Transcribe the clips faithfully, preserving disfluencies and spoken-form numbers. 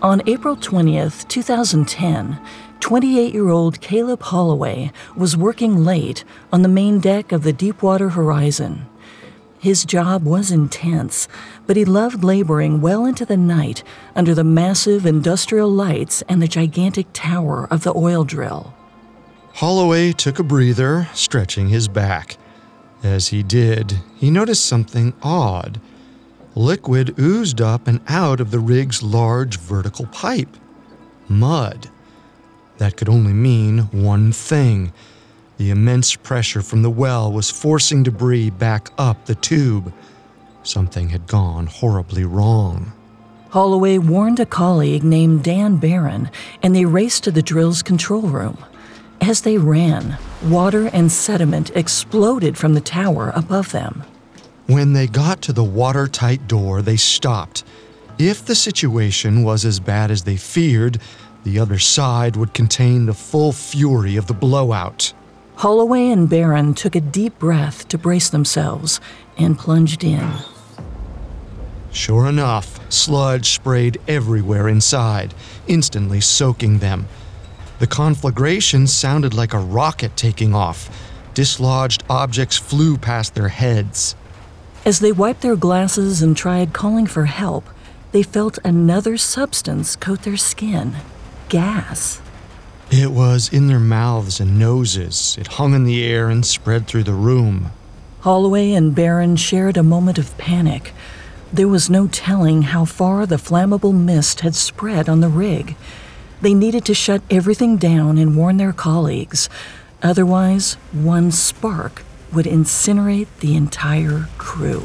On April twentieth, twenty ten, twenty-eight-year-old Caleb Holloway was working late on the main deck of the Deepwater Horizon. His job was intense, but he loved laboring well into the night under the massive industrial lights and the gigantic tower of the oil drill. Holloway took a breather, stretching his back. As he did, he noticed something odd. Liquid oozed up and out of the rig's large vertical pipe. Mud. That could only mean one thing. The immense pressure from the well was forcing debris back up the tube. Something had gone horribly wrong. Holloway warned a colleague named Dan Barron, and they raced to the drill's control room. As they ran, water and sediment exploded from the tower above them. When they got to the watertight door, they stopped. If the situation was as bad as they feared, the other side would contain the full fury of the blowout. Holloway and Barron took a deep breath to brace themselves and plunged in. Sure enough, sludge sprayed everywhere inside, instantly soaking them. The conflagration sounded like a rocket taking off. Dislodged objects flew past their heads. As they wiped their glasses and tried calling for help, they felt another substance coat their skin. Gas. It was in their mouths and noses. It hung in the air and spread through the room. Holloway and Barron shared a moment of panic. There was no telling how far the flammable mist had spread on the rig. They needed to shut everything down and warn their colleagues. Otherwise, one spark would incinerate the entire crew.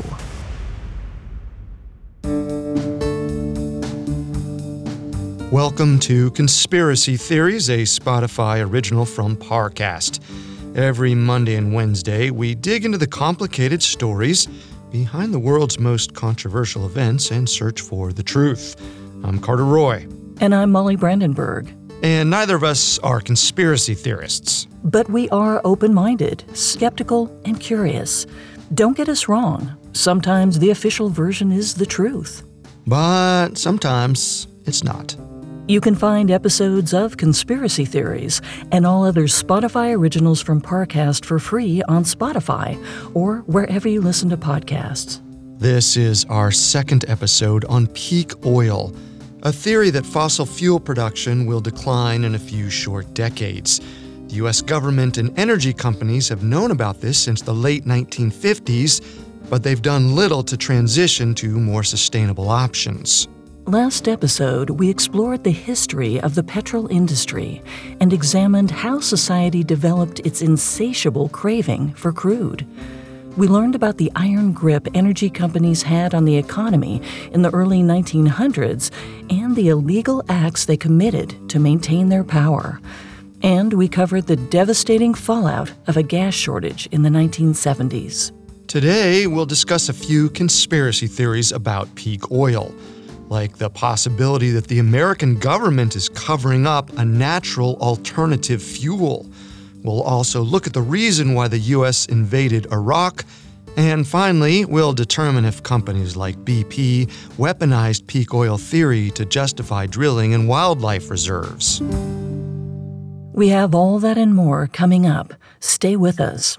Welcome to Conspiracy Theories, a Spotify original from Parcast. Every Monday and Wednesday, we dig into the complicated stories behind the world's most controversial events and search for the truth. I'm Carter Roy. And I'm Molly Brandenburg. And neither of us are conspiracy theorists. But we are open-minded, skeptical, and curious. Don't get us wrong. Sometimes the official version is the truth. But sometimes it's not. You can find episodes of Conspiracy Theories and all other Spotify originals from Parcast for free on Spotify or wherever you listen to podcasts. This is our second episode on peak oil, a theory that fossil fuel production will decline in a few short decades. The U S government and energy companies have known about this since the late nineteen fifties, but they've done little to transition to more sustainable options. Last episode, we explored the history of the petrol industry and examined how society developed its insatiable craving for crude. We learned about the iron grip energy companies had on the economy in the early nineteen hundreds and the illegal acts they committed to maintain their power. And we covered the devastating fallout of a gas shortage in the nineteen seventies. Today, we'll discuss a few conspiracy theories about peak oil, like the possibility that the American government is covering up a natural alternative fuel. We'll also look at the reason why the U S invaded Iraq. And finally, we'll determine if companies like B P weaponized peak oil theory to justify drilling in wildlife reserves. We have all that and more coming up. Stay with us.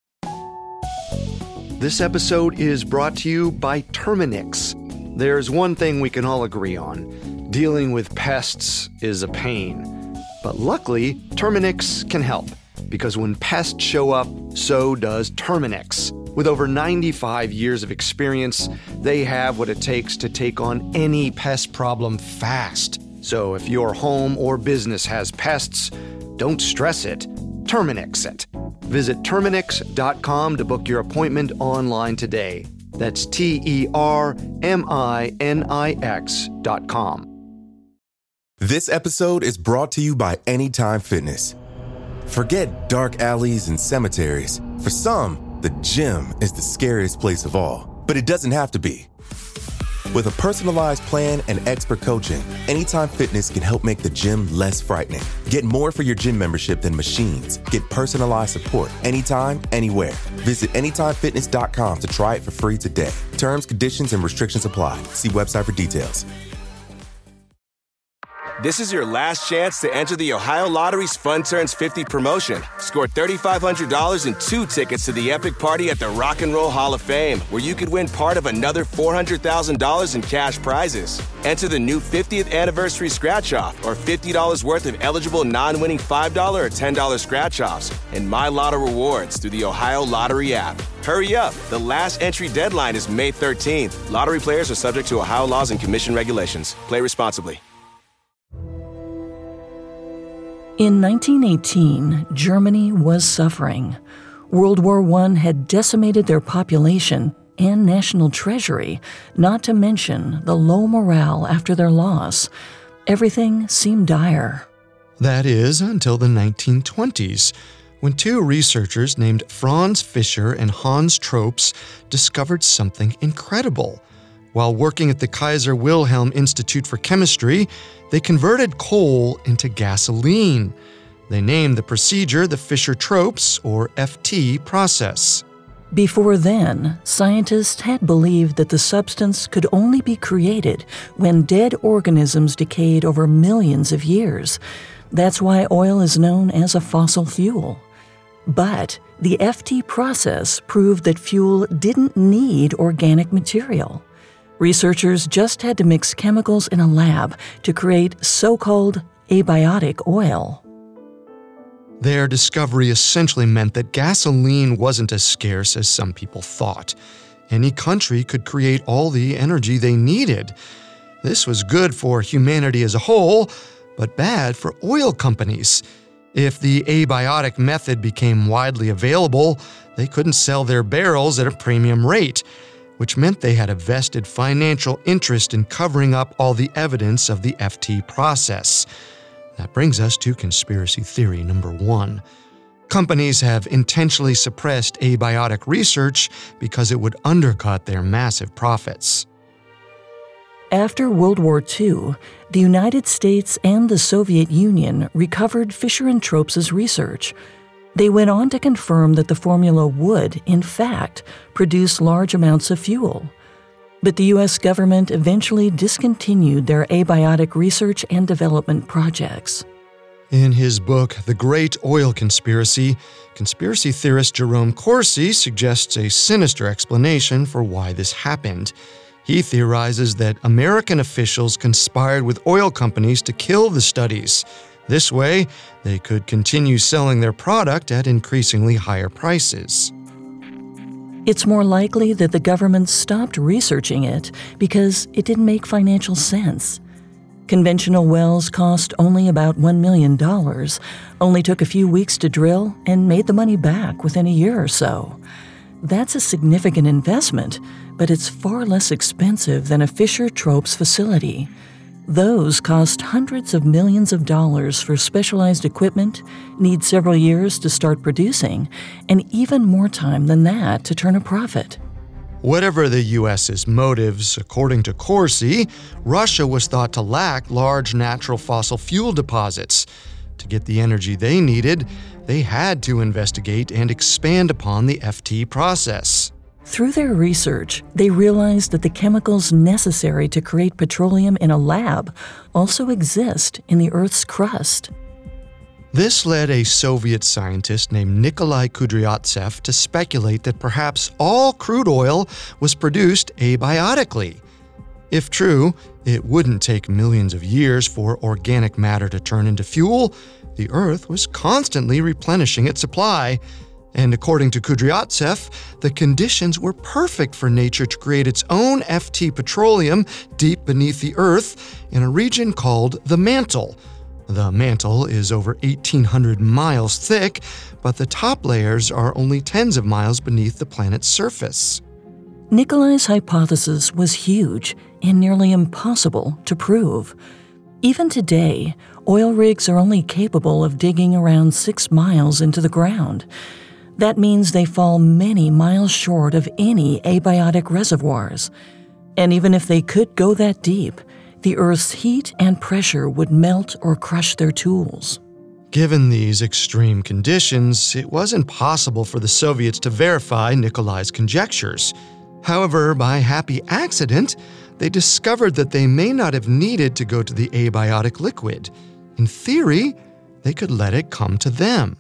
This episode is brought to you by Terminix. There's one thing we can all agree on. Dealing with pests is a pain. But luckily, Terminix can help. Because when pests show up, so does Terminix. With over ninety-five years of experience, they have what it takes to take on any pest problem fast. So if your home or business has pests, don't stress it. Terminix it. Visit Terminix dot com to book your appointment online today. That's T E R M I N I X dot com. This episode is brought to you by Anytime Fitness. Forget dark alleys and cemeteries. For some, the gym is the scariest place of all. But it doesn't have to be. With a personalized plan and expert coaching, Anytime Fitness can help make the gym less frightening. Get more for your gym membership than machines. Get personalized support anytime, anywhere. Visit Anytime Fitness dot com to try it for free today. Terms, conditions, and restrictions apply. See website for details. This is your last chance to enter the Ohio Lottery's Fun Turns fifty promotion. Score three thousand five hundred dollars and two tickets to the epic party at the Rock and Roll Hall of Fame, where you could win part of another four hundred thousand dollars in cash prizes. Enter the new fiftieth anniversary scratch-off or fifty dollars worth of eligible non-winning five dollars or ten dollars scratch-offs and My Lotto rewards through the Ohio Lottery app. Hurry up. The last entry deadline is May thirteenth. Lottery players are subject to Ohio laws and commission regulations. Play responsibly. In nineteen eighteen, Germany was suffering. World War One had decimated their population and national treasury, not to mention the low morale after their loss. Everything seemed dire. That is, until the nineteen twenties, when two researchers named Franz Fischer and Hans Tropsch discovered something incredible. While working at the Kaiser Wilhelm Institute for Chemistry, they converted coal into gasoline. They named the procedure the Fischer-Tropsch, or F T, process. Before then, scientists had believed that the substance could only be created when dead organisms decayed over millions of years. That's why oil is known as a fossil fuel. But the F T process proved that fuel didn't need organic material. Researchers just had to mix chemicals in a lab to create so-called abiotic oil. Their discovery essentially meant that gasoline wasn't as scarce as some people thought. Any country could create all the energy they needed. This was good for humanity as a whole, but bad for oil companies. If the abiotic method became widely available, they couldn't sell their barrels at a premium rate, which meant they had a vested financial interest in covering up all the evidence of the F T process. That brings us to conspiracy theory number one. Companies have intentionally suppressed abiotic research because it would undercut their massive profits. After World War Two, the United States and the Soviet Union recovered Fischer and Tropsch's research. They went on to confirm that the formula would, in fact, produce large amounts of fuel. But the U S government eventually discontinued their abiotic research and development projects. In his book, The Great Oil Conspiracy, conspiracy theorist Jerome Corsi suggests a sinister explanation for why this happened. He theorizes that American officials conspired with oil companies to kill the studies. This way, they could continue selling their product at increasingly higher prices. It's more likely that the government stopped researching it because it didn't make financial sense. Conventional wells cost only about one million dollars, only took a few weeks to drill, and made the money back within a year or so. That's a significant investment, but it's far less expensive than a Fischer-Tropsch facility. Those cost hundreds of millions of dollars for specialized equipment, need several years to start producing, and even more time than that to turn a profit. Whatever the U S's motives, according to Corsi, Russia was thought to lack large natural fossil fuel deposits. To get the energy they needed, they had to investigate and expand upon the F T process. Through their research, they realized that the chemicals necessary to create petroleum in a lab also exist in the Earth's crust. This led a Soviet scientist named Nikolai Kudryavtsev to speculate that perhaps all crude oil was produced abiotically. If true, it wouldn't take millions of years for organic matter to turn into fuel. The Earth was constantly replenishing its supply. And according to Kudryavtsev, the conditions were perfect for nature to create its own F T petroleum deep beneath the Earth in a region called the mantle. The mantle is over eighteen hundred miles thick, but the top layers are only tens of miles beneath the planet's surface. Nikolai's hypothesis was huge and nearly impossible to prove. Even today, oil rigs are only capable of digging around six miles into the ground. That means they fall many miles short of any abiotic reservoirs. And even if they could go that deep, the Earth's heat and pressure would melt or crush their tools. Given these extreme conditions, it wasn't possible for the Soviets to verify Nikolai's conjectures. However, by happy accident, they discovered that they may not have needed to go to the abiotic liquid. In theory, they could let it come to them.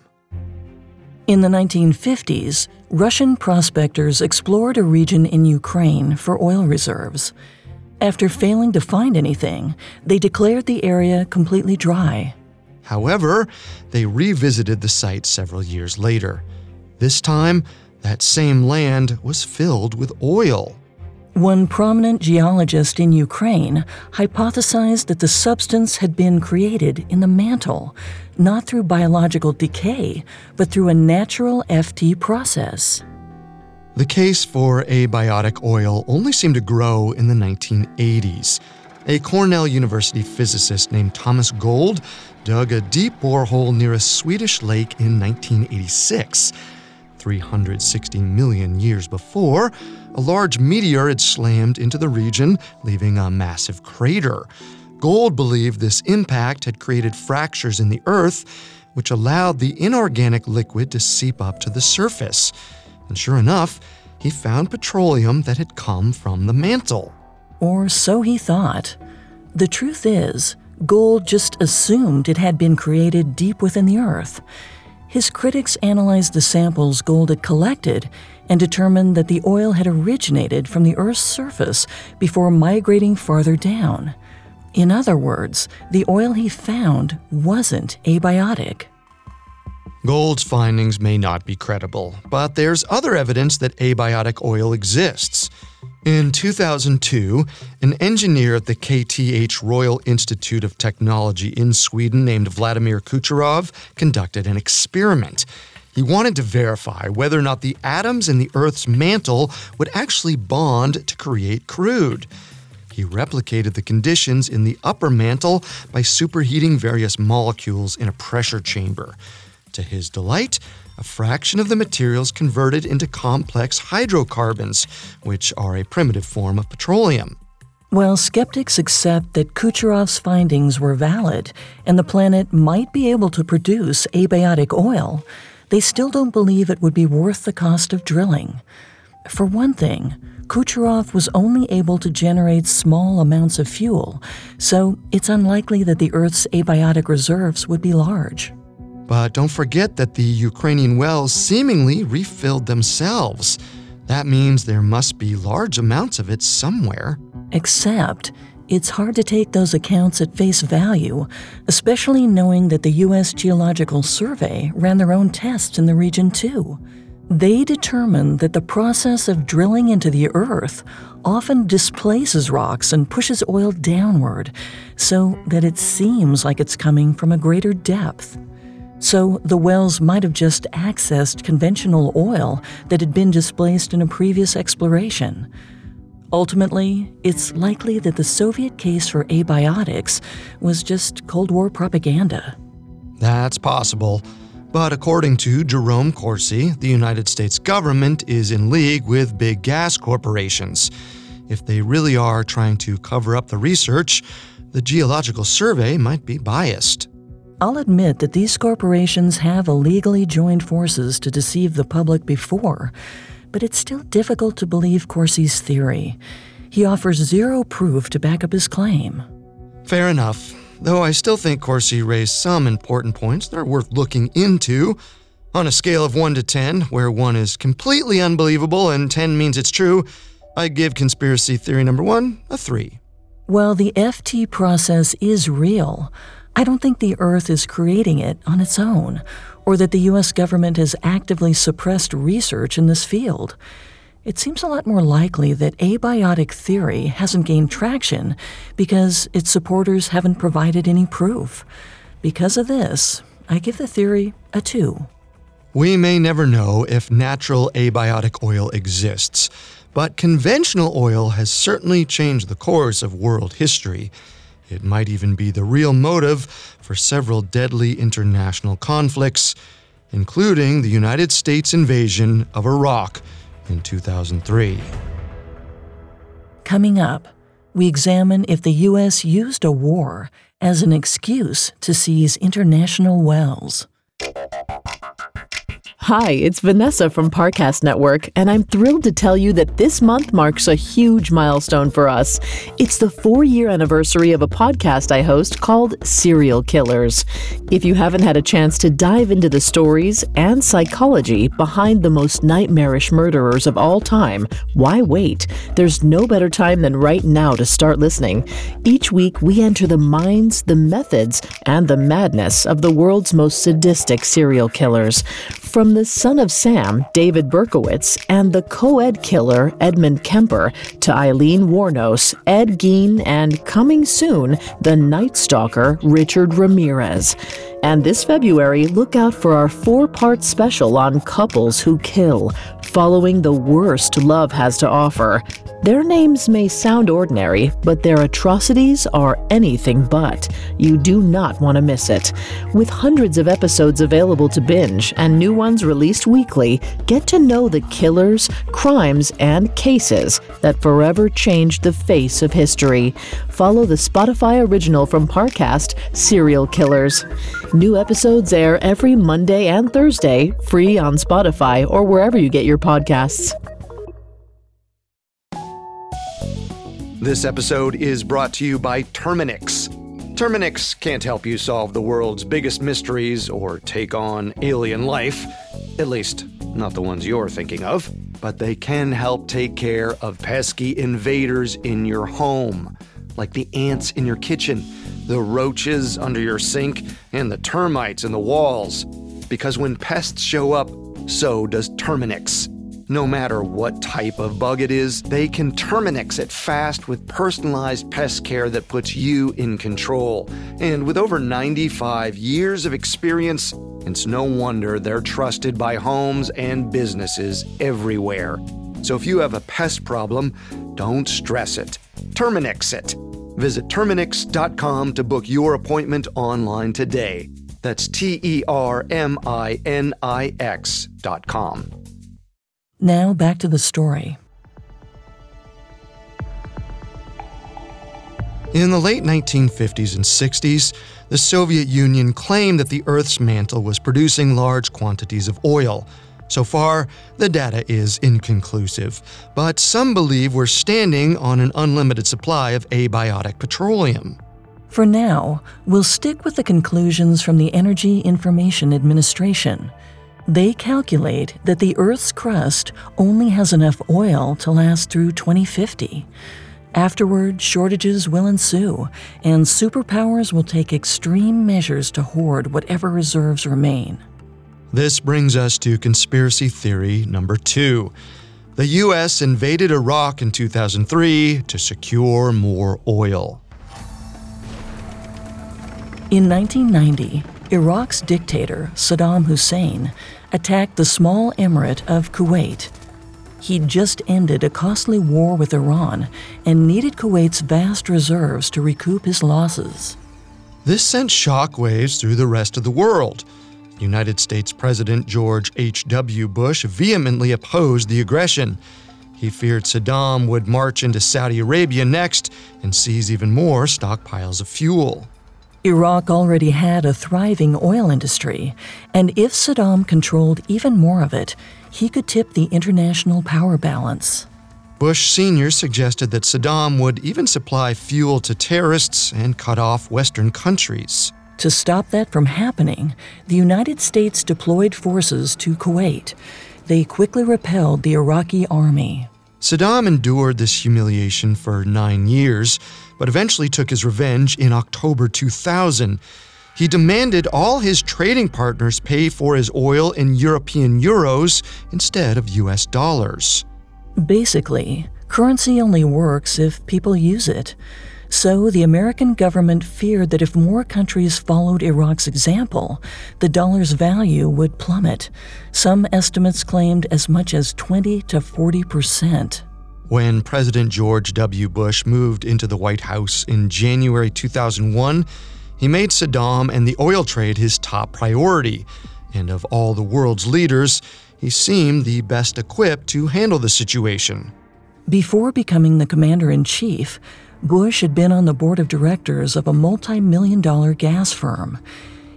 In the nineteen fifties, Russian prospectors explored a region in Ukraine for oil reserves. After failing to find anything, they declared the area completely dry. However, they revisited the site several years later. This time, that same land was filled with oil. One prominent geologist in Ukraine hypothesized that the substance had been created in the mantle, not through biological decay, but through a natural F T process. The case for abiotic oil only seemed to grow in the nineteen eighties. A Cornell University physicist named Thomas Gold dug a deep borehole near a Swedish lake in nineteen eighty-six. three hundred sixty million years before, a large meteor had slammed into the region, leaving a massive crater. Gold believed this impact had created fractures in the earth, which allowed the inorganic liquid to seep up to the surface. And sure enough, he found petroleum that had come from the mantle. Or so he thought. The truth is, gold just assumed it had been created deep within the earth. His critics analyzed the samples Gold had collected and determined that the oil had originated from the Earth's surface before migrating farther down. In other words, the oil he found wasn't abiotic. Gold's findings may not be credible, but there's other evidence that abiotic oil exists. In two thousand two, an engineer at the K T H Royal Institute of Technology in Sweden named Vladimir Kucherov conducted an experiment. He wanted to verify whether or not the atoms in the Earth's mantle would actually bond to create crude. He replicated the conditions in the upper mantle by superheating various molecules in a pressure chamber. To his delight, a fraction of the materials converted into complex hydrocarbons, which are a primitive form of petroleum. While skeptics accept that Kucherov's findings were valid and the planet might be able to produce abiotic oil, they still don't believe it would be worth the cost of drilling. For one thing, Kucherov was only able to generate small amounts of fuel, so it's unlikely that the Earth's abiotic reserves would be large. But don't forget that the Ukrainian wells seemingly refilled themselves. That means there must be large amounts of it somewhere. Except, it's hard to take those accounts at face value, especially knowing that the U S Geological Survey ran their own tests in the region too. They determined that the process of drilling into the earth often displaces rocks and pushes oil downward, so that it seems like it's coming from a greater depth. So the wells might have just accessed conventional oil that had been displaced in a previous exploration. Ultimately, it's likely that the Soviet case for abiotics was just Cold War propaganda. That's possible. But according to Jerome Corsi, the United States government is in league with big gas corporations. If they really are trying to cover up the research, the Geological Survey might be biased. I'll admit that these corporations have illegally joined forces to deceive the public before, but it's still difficult to believe Corsi's theory. He offers zero proof to back up his claim. Fair enough, though I still think Corsi raised some important points that are worth looking into. On a scale of one to ten, where one is completely unbelievable and ten means it's true, I give conspiracy theory number one a three. While the F T process is real, I don't think the Earth is creating it on its own, or that the U S government has actively suppressed research in this field. It seems a lot more likely that abiotic theory hasn't gained traction because its supporters haven't provided any proof. Because of this, I give the theory a two. We may never know if natural abiotic oil exists, but conventional oil has certainly changed the course of world history. It might even be the real motive for several deadly international conflicts, including the United States invasion of Iraq in two thousand three. Coming up, we examine if the U S used a war as an excuse to seize international wells. Hi, it's Vanessa from Parcast Network, and I'm thrilled to tell you that this month marks a huge milestone for us. It's the four-year anniversary of a podcast I host called Serial Killers. If you haven't had a chance to dive into the stories and psychology behind the most nightmarish murderers of all time, why wait? There's no better time than right now to start listening. Each week, we enter the minds, the methods, and the madness of the world's most sadistic serial killers. From the son of Sam, David Berkowitz, and the co-ed killer, Edmund Kemper, to Eileen Wuornos, Ed Gein, and coming soon, the Night Stalker, Richard Ramirez. And this February, look out for our four-part special on couples who kill, following the worst love has to offer. Their names may sound ordinary, but their atrocities are anything but. You do not want to miss it. With hundreds of episodes available to binge and new ones released weekly, get to know the killers, crimes, and cases that forever changed the face of history. Follow the Spotify original from Parcast, Serial Killers. New episodes air every Monday and Thursday, free on Spotify or wherever you get your podcasts. This episode is brought to you by Terminix. Terminix can't help you solve the world's biggest mysteries or take on alien life, at least not the ones you're thinking of, but they can help take care of pesky invaders in your home, like the ants in your kitchen, the roaches under your sink, and the termites in the walls. Because when pests show up, so does Terminix. No matter what type of bug it is, they can Terminix it fast with personalized pest care that puts you in control. And with over ninety-five years of experience, it's no wonder they're trusted by homes and businesses everywhere. So if you have a pest problem, don't stress it. Terminix it. Visit Terminix dot com to book your appointment online today. That's T E R M I N I X dot com. Now back to the story. In the late nineteen fifties and sixties, the Soviet Union claimed that the Earth's mantle was producing large quantities of oil. So far, the data is inconclusive, but some believe we're standing on an unlimited supply of abiotic petroleum. For now, we'll stick with the conclusions from the Energy Information Administration. They calculate that the Earth's crust only has enough oil to last through twenty fifty. Afterward, shortages will ensue, and superpowers will take extreme measures to hoard whatever reserves remain. This brings us to conspiracy theory number two. The U S invaded Iraq in two thousand three to secure more oil. In nineteen ninety, Iraq's dictator, Saddam Hussein, attacked the small emirate of Kuwait. He'd just ended a costly war with Iran and needed Kuwait's vast reserves to recoup his losses. This sent shockwaves through the rest of the world. United States President George H W Bush vehemently opposed the aggression. He feared Saddam would march into Saudi Arabia next and seize even more stockpiles of fuel. Iraq already had a thriving oil industry, and if Saddam controlled even more of it, he could tip the international power balance. Bush Senior suggested that Saddam would even supply fuel to terrorists and cut off Western countries. To stop that from happening, the United States deployed forces to Kuwait. They quickly repelled the Iraqi army. Saddam endured this humiliation for nine years, but eventually took his revenge in October two thousand. He demanded all his trading partners pay for his oil in European euros instead of U S dollars. Basically, currency only works if people use it. So the American government feared that if more countries followed Iraq's example, the dollar's value would plummet. Some estimates claimed as much as twenty to forty percent. When President George W. Bush moved into the White House in January two thousand one, he made Saddam and the oil trade his top priority. And of all the world's leaders, he seemed the best equipped to handle the situation. Before becoming the commander-in-chief, Bush had been on the board of directors of a multi-million dollar gas firm.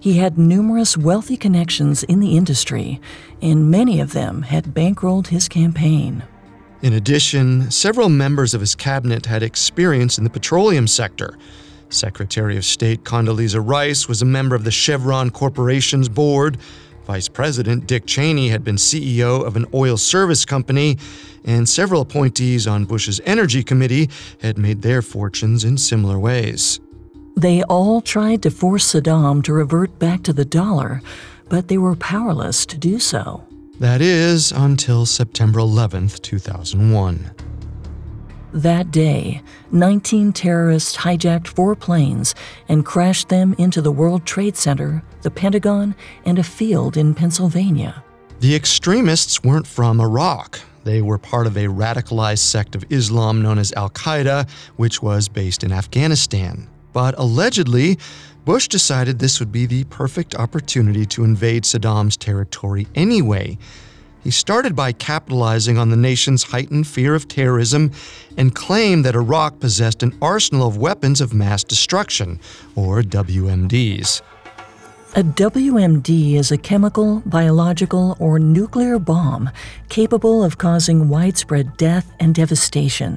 He had numerous wealthy connections in the industry, and many of them had bankrolled his campaign. In addition, several members of his cabinet had experience in the petroleum sector. Secretary of State Condoleezza Rice was a member of the Chevron Corporation's board. Vice President Dick Cheney had been C E O of an oil service company, and several appointees on Bush's Energy Committee had made their fortunes in similar ways. They all tried to force Saddam to revert back to the dollar, but they were powerless to do so. That is, until September eleventh, two thousand one. That day, nineteen terrorists hijacked four planes and crashed them into the World Trade Center, the Pentagon, and a field in Pennsylvania. The extremists weren't from Iraq. They were part of a radicalized sect of Islam known as Al-Qaeda, which was based in Afghanistan. But allegedly, Bush decided this would be the perfect opportunity to invade Saddam's territory anyway. He started by capitalizing on the nation's heightened fear of terrorism and claimed that Iraq possessed an arsenal of weapons of mass destruction, or W M Ds. A W M D is a chemical, biological, or nuclear bomb capable of causing widespread death and devastation.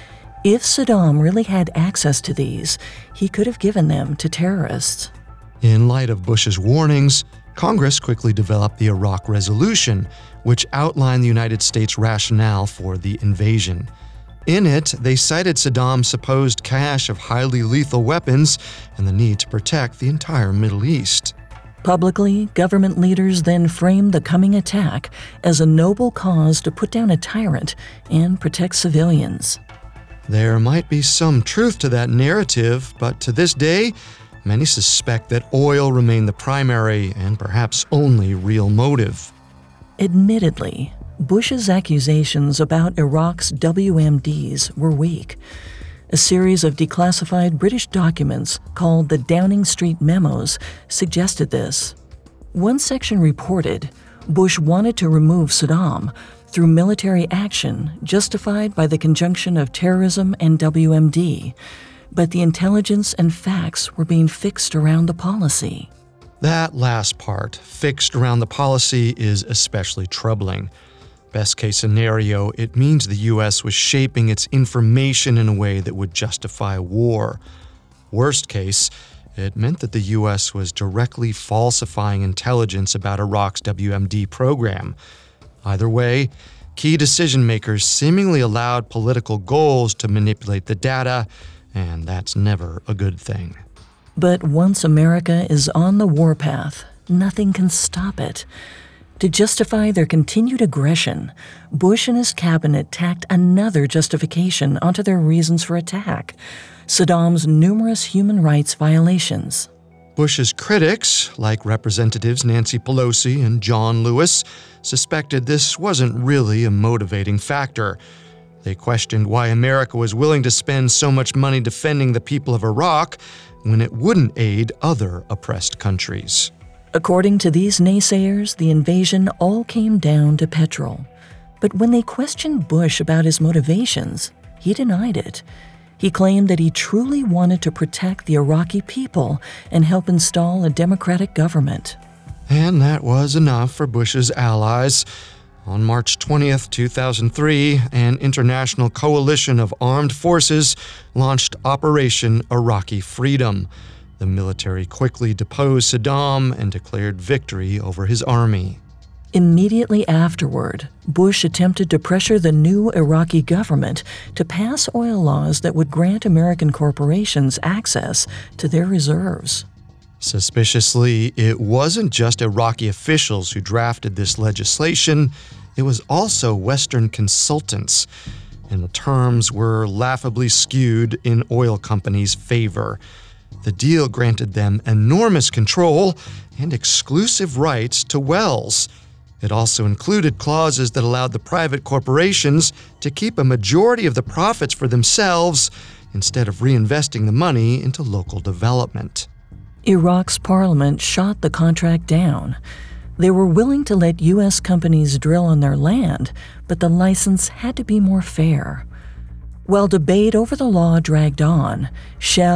If Saddam really had access to these, he could have given them to terrorists. In light of Bush's warnings, Congress quickly developed the Iraq Resolution, which outlined the United States' rationale for the invasion. In it, they cited Saddam's supposed cache of highly lethal weapons and the need to protect the entire Middle East. Publicly, government leaders then framed the coming attack as a noble cause to put down a tyrant and protect civilians. There might be some truth to that narrative, but to this day, many suspect that oil remained the primary and perhaps only real motive. Admittedly, Bush's accusations about Iraq's W M Ds were weak. A series of declassified British documents called the Downing Street Memos suggested this. One section reported Bush wanted to remove Saddam through military action justified by the conjunction of terrorism and W M D, but the intelligence and facts were being fixed around the policy. That last part, fixed around the policy, is especially troubling. Best case scenario, it means the U S was shaping its information in a way that would justify war. Worst case, it meant that the U S was directly falsifying intelligence about Iraq's W M D program. Either way, key decision makers seemingly allowed political goals to manipulate the data, and that's never a good thing. But once America is on the warpath, nothing can stop it. To justify their continued aggression, Bush and his cabinet tacked another justification onto their reasons for attack: Saddam's numerous human rights violations. Bush's critics, like Representatives Nancy Pelosi and John Lewis, suspected this wasn't really a motivating factor. They questioned why America was willing to spend so much money defending the people of Iraq when it wouldn't aid other oppressed countries. According to these naysayers, the invasion all came down to petrol. But when they questioned Bush about his motivations, he denied it. He claimed that he truly wanted to protect the Iraqi people and help install a democratic government. And that was enough for Bush's allies. On March twentieth, two thousand three, an international coalition of armed forces launched Operation Iraqi Freedom. The military quickly deposed Saddam and declared victory over his army. Immediately afterward, Bush attempted to pressure the new Iraqi government to pass oil laws that would grant American corporations access to their reserves. Suspiciously, it wasn't just Iraqi officials who drafted this legislation, it was also Western consultants, and the terms were laughably skewed in oil companies' favor. The deal granted them enormous control and exclusive rights to wells. It also included clauses that allowed the private corporations to keep a majority of the profits for themselves instead of reinvesting the money into local development. Iraq's parliament shot the contract down. They were willing to let U S companies drill on their land, but the license had to be more fair. While debate over the law dragged on, Shell,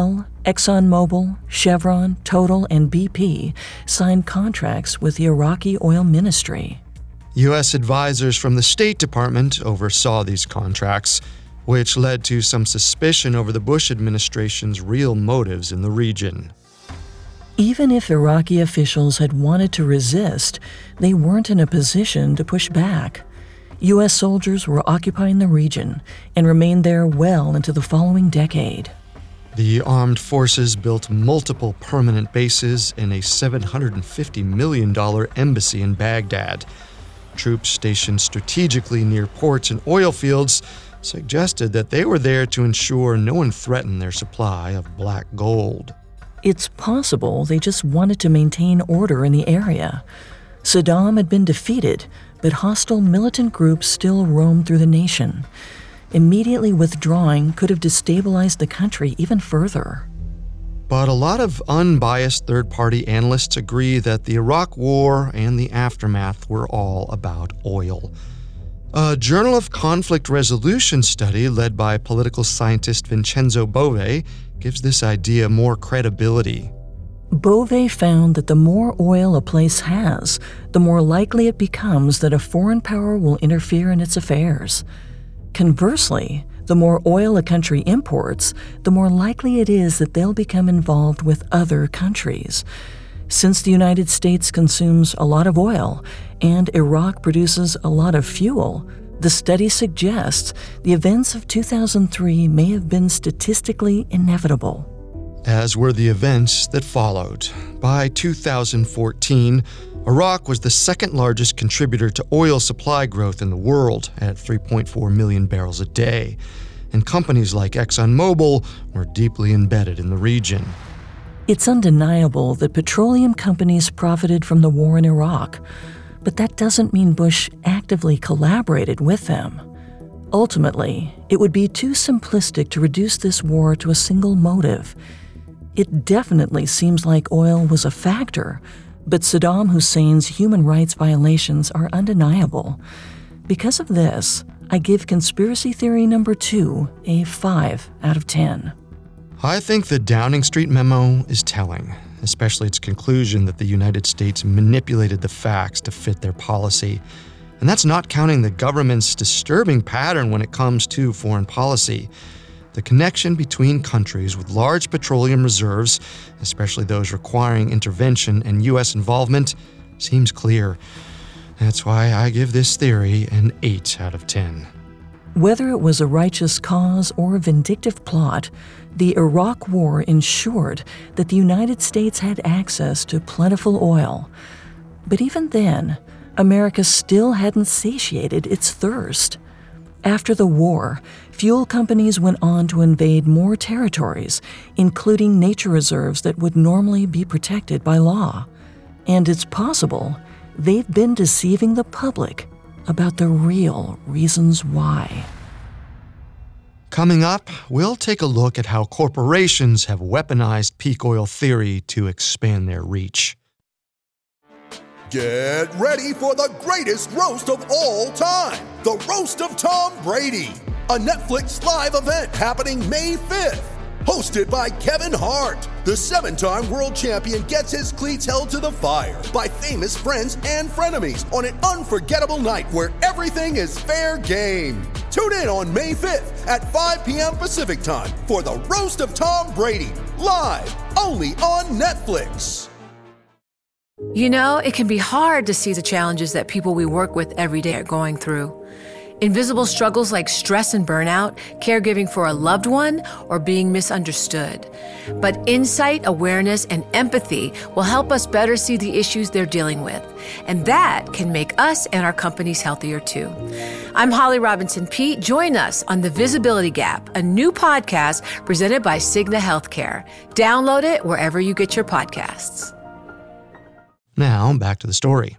ExxonMobil, Chevron, Total, and B P signed contracts with the Iraqi oil ministry. U S advisors from the State Department oversaw these contracts, which led to some suspicion over the Bush administration's real motives in the region. Even if Iraqi officials had wanted to resist, they weren't in a position to push back. U S soldiers were occupying the region and remained there well into the following decade. The armed forces built multiple permanent bases and a seven hundred fifty million dollars embassy in Baghdad. Troops stationed strategically near ports and oil fields suggested that they were there to ensure no one threatened their supply of black gold. It's possible they just wanted to maintain order in the area. Saddam had been defeated, but hostile militant groups still roamed through the nation. Immediately withdrawing could have destabilized the country even further. But a lot of unbiased third-party analysts agree that the Iraq War and the aftermath were all about oil. A Journal of Conflict Resolution study led by political scientist Vincenzo Bove gives this idea more credibility. Bove found that the more oil a place has, the more likely it becomes that a foreign power will interfere in its affairs. Conversely, the more oil a country imports, the more likely it is that they'll become involved with other countries. Since the United States consumes a lot of oil and Iraq produces a lot of fuel, the study suggests the events of two thousand three may have been statistically inevitable. As were the events that followed. By two thousand fourteen, Iraq was the second largest contributor to oil supply growth in the world at three point four million barrels a day, and companies like ExxonMobil were deeply embedded in the region. It's undeniable that petroleum companies profited from the war in Iraq, but that doesn't mean Bush actively collaborated with them. Ultimately, it would be too simplistic to reduce this war to a single motive. It definitely seems like oil was a factor, but Saddam Hussein's human rights violations are undeniable. Because of this, I give conspiracy theory number two a five out of ten. I think the Downing Street memo is telling, especially its conclusion that the United States manipulated the facts to fit their policy. And that's not counting the government's disturbing pattern when it comes to foreign policy. The connection between countries with large petroleum reserves, especially those requiring intervention and U S involvement, seems clear. That's why I give this theory an eight out of ten. Whether it was a righteous cause or a vindictive plot, the Iraq War ensured that the United States had access to plentiful oil. But even then, America still hadn't satiated its thirst. After the war, fuel companies went on to invade more territories, including nature reserves that would normally be protected by law. And it's possible they've been deceiving the public about the real reasons why. Coming up, we'll take a look at how corporations have weaponized peak oil theory to expand their reach. Get ready for the greatest roast of all time, the Roast of Tom Brady, a Netflix live event happening May fifth. Hosted by Kevin Hart, the seven-time world champion gets his cleats held to the fire by famous friends and frenemies on an unforgettable night where everything is fair game. Tune in on May fifth at five p.m. Pacific time for the Roast of Tom Brady, live only on Netflix. You know, it can be hard to see the challenges that people we work with every day are going through. Invisible struggles like stress and burnout, caregiving for a loved one, or being misunderstood. But insight, awareness, and empathy will help us better see the issues they're dealing with. And that can make us and our companies healthier too. I'm Holly Robinson Peete. Join us on The Visibility Gap, a new podcast presented by Cigna Healthcare. Download it wherever you get your podcasts. Now, back to the story.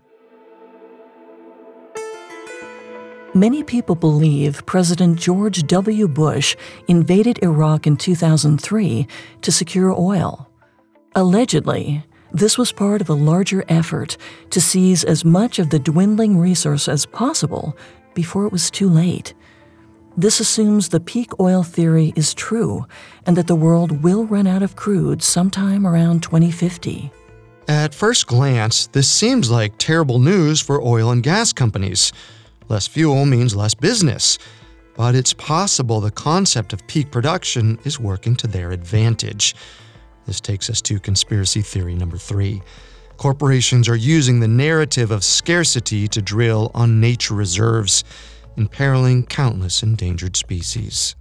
Many people believe President George W. Bush invaded Iraq in two thousand three to secure oil. Allegedly, this was part of a larger effort to seize as much of the dwindling resource as possible before it was too late. This assumes the peak oil theory is true and that the world will run out of crude sometime around twenty fifty. At first glance, this seems like terrible news for oil and gas companies. Less fuel means less business. But it's possible the concept of peak production is working to their advantage. This takes us to conspiracy theory number three. Corporations are using the narrative of scarcity to drill on nature reserves, imperiling countless endangered species.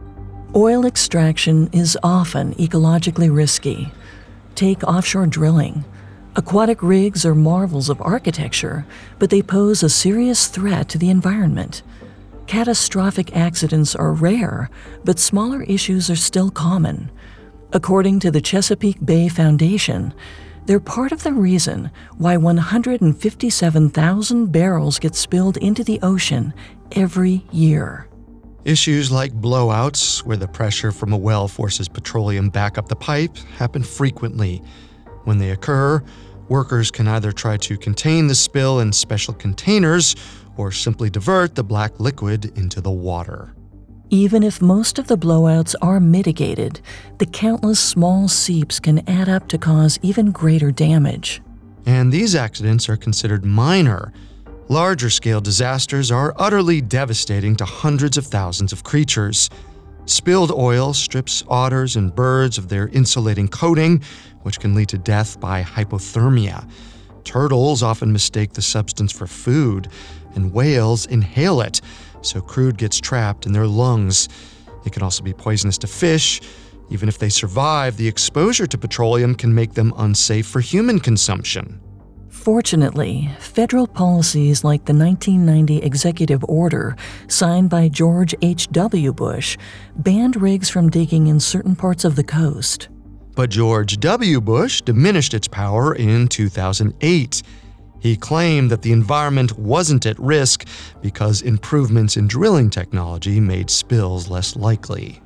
Oil extraction is often ecologically risky. Take offshore drilling. Aquatic rigs are marvels of architecture, but they pose a serious threat to the environment. Catastrophic accidents are rare, but smaller issues are still common. According to the Chesapeake Bay Foundation, they're part of the reason why one hundred fifty-seven thousand barrels get spilled into the ocean every year. Issues like blowouts, where the pressure from a well forces petroleum back up the pipe, happen frequently. When they occur, workers can either try to contain the spill in special containers or simply divert the black liquid into the water. Even if most of the blowouts are mitigated, the countless small seeps can add up to cause even greater damage. And these accidents are considered minor. Larger-scale disasters are utterly devastating to hundreds of thousands of creatures. Spilled oil strips otters and birds of their insulating coating, which can lead to death by hypothermia. Turtles often mistake the substance for food, and whales inhale it, so crude gets trapped in their lungs. It can also be poisonous to fish. Even if they survive, the exposure to petroleum can make them unsafe for human consumption. Fortunately, federal policies like the nineteen ninety executive order signed by George H W Bush banned rigs from digging in certain parts of the coast. But George W. Bush diminished its power in two thousand eight. He claimed that the environment wasn't at risk because improvements in drilling technology made spills less likely.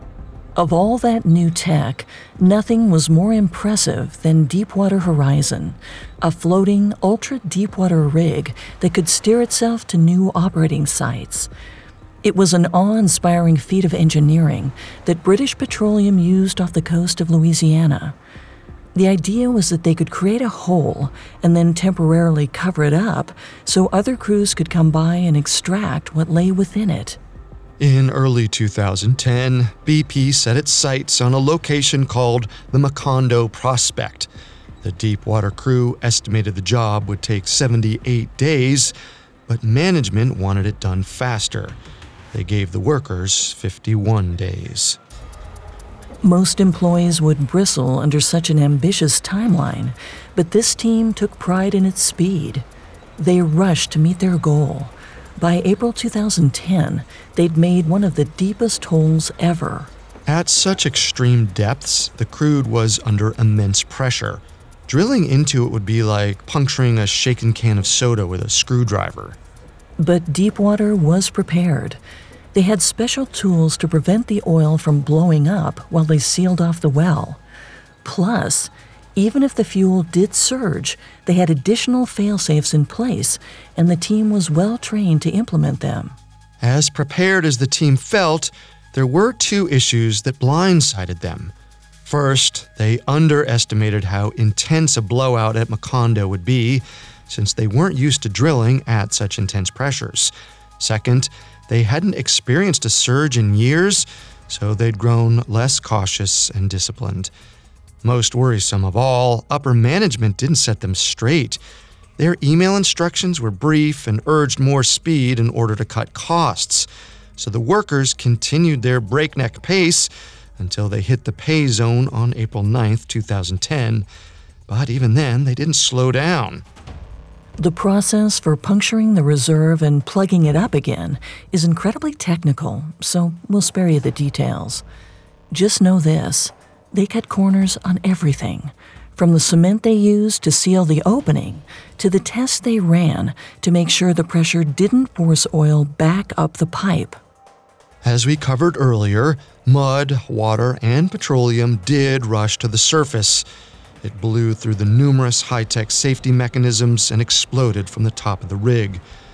Of all that new tech, nothing was more impressive than Deepwater Horizon, a floating, ultra-deepwater rig that could steer itself to new operating sites. It was an awe-inspiring feat of engineering that British Petroleum used off the coast of Louisiana. The idea was that they could create a hole and then temporarily cover it up so other crews could come by and extract what lay within it. In early two thousand ten, B P set its sights on a location called the Macondo Prospect. The deepwater crew estimated the job would take seventy-eight days, but management wanted it done faster. They gave the workers fifty-one days. Most employees would bristle under such an ambitious timeline, but this team took pride in its speed. They rushed to meet their goal. By April two thousand ten, they'd made one of the deepest holes ever. At such extreme depths, the crude was under immense pressure. Drilling into it would be like puncturing a shaken can of soda with a screwdriver. But Deepwater was prepared. They had special tools to prevent the oil from blowing up while they sealed off the well. Plus, even if the fuel did surge, they had additional fail-safes in place, and the team was well trained to implement them. As prepared as the team felt, there were two issues that blindsided them. First, they underestimated how intense a blowout at Macondo would be, since they weren't used to drilling at such intense pressures. Second, they hadn't experienced a surge in years, so they'd grown less cautious and disciplined. Most worrisome of all, upper management didn't set them straight. Their email instructions were brief and urged more speed in order to cut costs, so the workers continued their breakneck pace until they hit the pay zone on April ninth, two thousand ten. But even then, they didn't slow down. The process for puncturing the reserve and plugging it up again is incredibly technical, so we'll spare you the details. Just know this, they cut corners on everything, from the cement they used to seal the opening to the tests they ran to make sure the pressure didn't force oil back up the pipe. As we covered earlier, mud, water, and petroleum did rush to the surface. It blew through the numerous high-tech safety mechanisms and exploded from the top of the rig.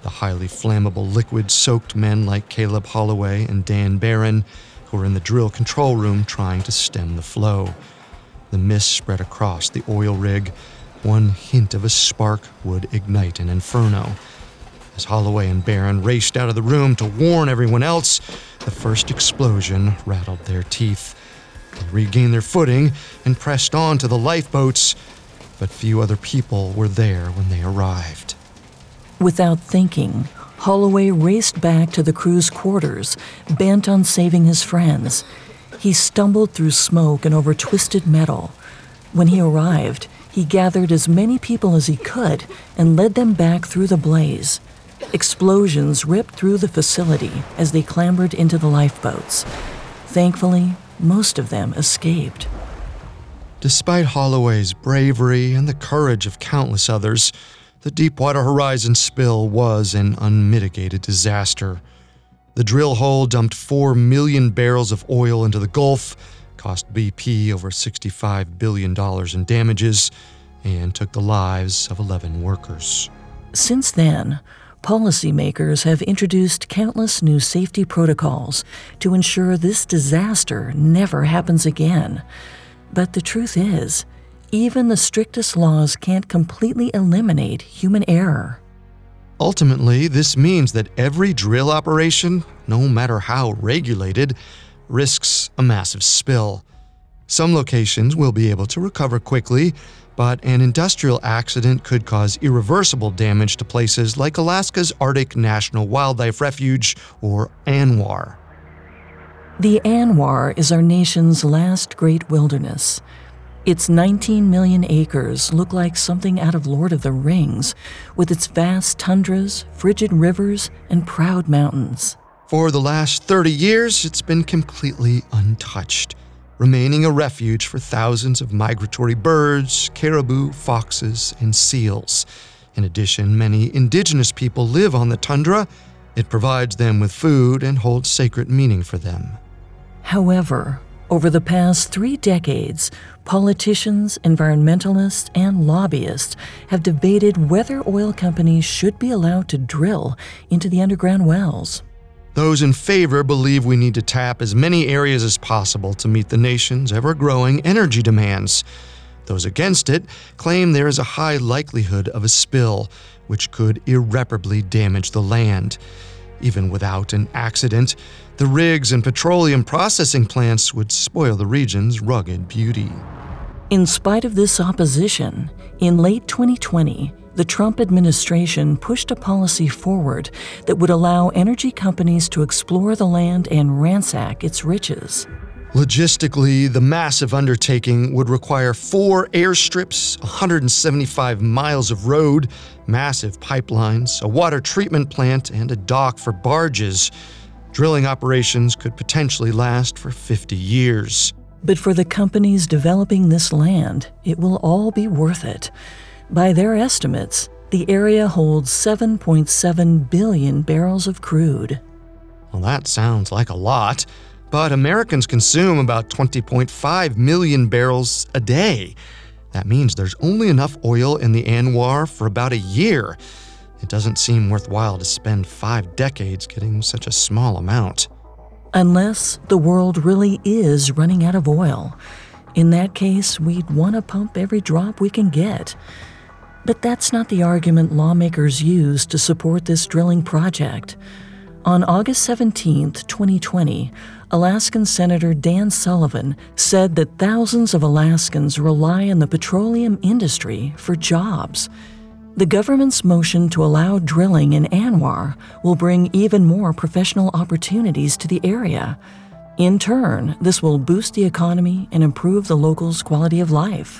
The highly flammable liquid soaked men like Caleb Holloway and Dan Barron, who were in the drill control room trying to stem the flow. The mist spread across the oil rig. One hint of a spark would ignite an inferno. As Holloway and Barron raced out of the room to warn everyone else, the first explosion rattled their teeth. They regained their footing and pressed on to the lifeboats, but few other people were there when they arrived. Without thinking, Holloway raced back to the crew's quarters, bent on saving his friends. He stumbled through smoke and over twisted metal. When he arrived, he gathered as many people as he could and led them back through the blaze. Explosions ripped through the facility as they clambered into the lifeboats. Thankfully, most of them escaped. Despite Holloway's bravery and the courage of countless others, the Deepwater Horizon spill was an unmitigated disaster. The drill hole dumped four million barrels of oil into the Gulf, cost B P over sixty-five billion dollars in damages, and took the lives of eleven workers. Since then, policymakers have introduced countless new safety protocols to ensure this disaster never happens again. But the truth is, even the strictest laws can't completely eliminate human error. Ultimately, this means that every drill operation, no matter how regulated, risks a massive spill. Some locations will be able to recover quickly, but an industrial accident could cause irreversible damage to places like Alaska's Arctic National Wildlife Refuge, or ANWR. The ANWR is our nation's last great wilderness. Its nineteen million acres look like something out of Lord of the Rings, with its vast tundras, frigid rivers, and proud mountains. For the last thirty years, it's been completely untouched, remaining a refuge for thousands of migratory birds, caribou, foxes, and seals. In addition, many indigenous people live on the tundra. It provides them with food and holds sacred meaning for them. However, over the past three decades, politicians, environmentalists, and lobbyists have debated whether oil companies should be allowed to drill into the underground wells. Those in favor believe we need to tap as many areas as possible to meet the nation's ever-growing energy demands. Those against it claim there is a high likelihood of a spill, which could irreparably damage the land. Even without an accident, the rigs and petroleum processing plants would spoil the region's rugged beauty. In spite of this opposition, in late twenty twenty, the Trump administration pushed a policy forward that would allow energy companies to explore the land and ransack its riches. Logistically, the massive undertaking would require four airstrips, one hundred seventy-five miles of road, massive pipelines, a water treatment plant, and a dock for barges. Drilling operations could potentially last for fifty years. But for the companies developing this land, it will all be worth it. By their estimates, the area holds seven point seven billion barrels of crude. Well, that sounds like a lot, but Americans consume about twenty point five million barrels a day. That means there's only enough oil in the ANWR for about a year. It doesn't seem worthwhile to spend five decades getting such a small amount. Unless the world really is running out of oil. In that case, we'd want to pump every drop we can get. But that's not the argument lawmakers use to support this drilling project. On August seventeenth, twenty twenty, Alaskan Senator Dan Sullivan said that thousands of Alaskans rely on the petroleum industry for jobs. The government's motion to allow drilling in ANWR will bring even more professional opportunities to the area. In turn, this will boost the economy and improve the locals' quality of life.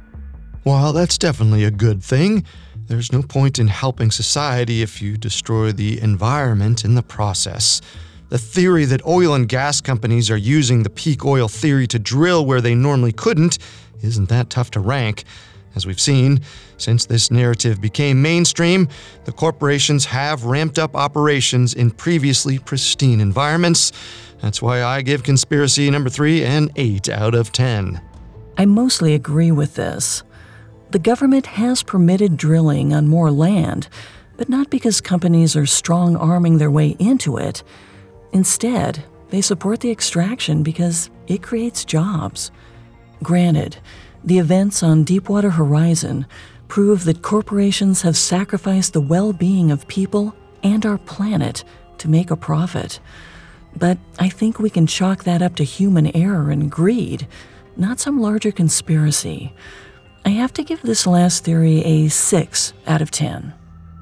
While that's definitely a good thing, there's no point in helping society if you destroy the environment in the process. The theory that oil and gas companies are using the peak oil theory to drill where they normally couldn't isn't that tough to rank. As we've seen, since this narrative became mainstream, the corporations have ramped up operations in previously pristine environments. That's why I give conspiracy number three an eight out of ten. I mostly agree with this. The government has permitted drilling on more land, but not because companies are strong-arming their way into it. Instead, they support the extraction because it creates jobs. Granted, the events on Deepwater Horizon prove that corporations have sacrificed the well-being of people and our planet to make a profit. But I think we can chalk that up to human error and greed, not some larger conspiracy. I have to give this last theory a six out of ten.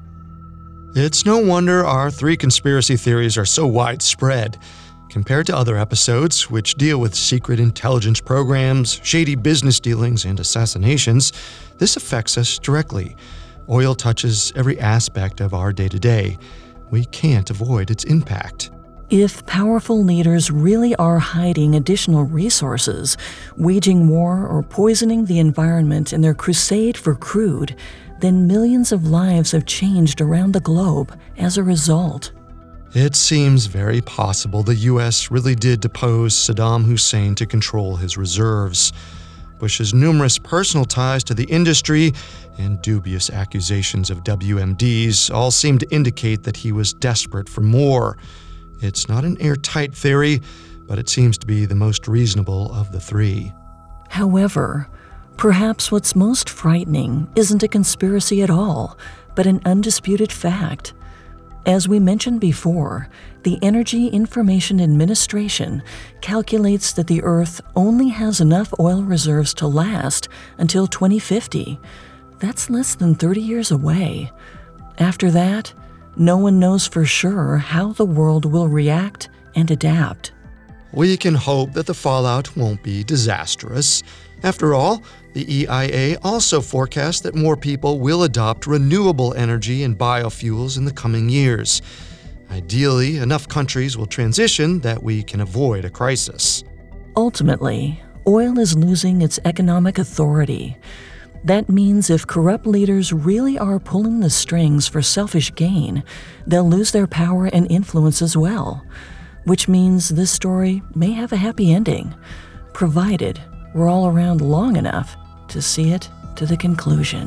It's no wonder our three conspiracy theories are so widespread. Compared to other episodes, which deal with secret intelligence programs, shady business dealings, and assassinations, this affects us directly. Oil touches every aspect of our day-to-day. We can't avoid its impact. If powerful leaders really are hiding additional resources, waging war, or poisoning the environment in their crusade for crude, then millions of lives have changed around the globe as a result. It seems very possible the U S really did depose Saddam Hussein to control his reserves. Bush's numerous personal ties to the industry and dubious accusations of W M Ds all seem to indicate that he was desperate for more. It's not an airtight theory, but it seems to be the most reasonable of the three. However, perhaps what's most frightening isn't a conspiracy at all, but an undisputed fact. As we mentioned before, the Energy Information Administration calculates that the Earth only has enough oil reserves to last until twenty fifty. That's less than thirty years away. After that, no one knows for sure how the world will react and adapt. We can hope that the fallout won't be disastrous. After all, the E I A also forecasts that more people will adopt renewable energy and biofuels in the coming years. Ideally, enough countries will transition that we can avoid a crisis. Ultimately, oil is losing its economic authority. That means if corrupt leaders really are pulling the strings for selfish gain, they'll lose their power and influence as well. Which means this story may have a happy ending, provided we're all around long enough to see it to the conclusion.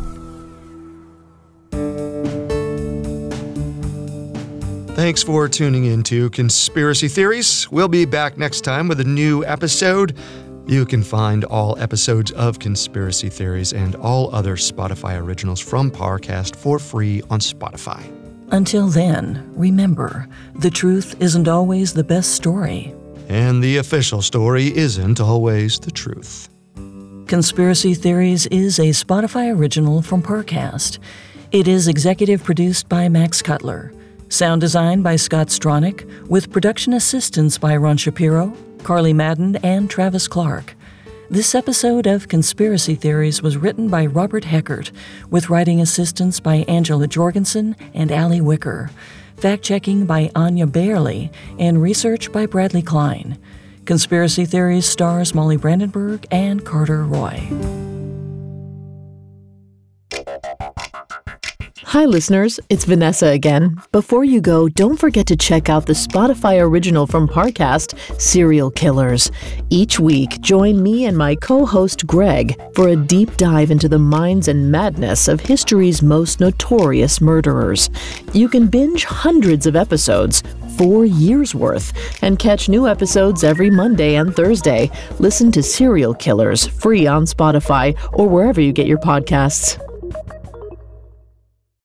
Thanks for tuning in to Conspiracy Theories. We'll be back next time with a new episode. You can find all episodes of Conspiracy Theories and all other Spotify originals from Parcast for free on Spotify. Until then, remember, the truth isn't always the best story. And the official story isn't always the truth. Conspiracy Theories is a Spotify original from Parcast. It is executive produced by Max Cutler, sound design by Scott Stronach, with production assistance by Ron Shapiro, Carly Madden, and Travis Clark. This episode of Conspiracy Theories was written by Robert Heckert, with writing assistance by Angela Jorgensen and Allie Wicker, fact-checking by Anya Bailey, and research by Bradley Klein. Conspiracy Theories stars Molly Brandenburg and Carter Roy. Hi, listeners. It's Vanessa again. Before you go, don't forget to check out the Spotify original from Parcast, Serial Killers. Each week, join me and my co-host Greg for a deep dive into the minds and madness of history's most notorious murderers. You can binge hundreds of episodes, four years worth, and catch new episodes every Monday and Thursday. Listen to Serial Killers free on Spotify or wherever you get your podcasts.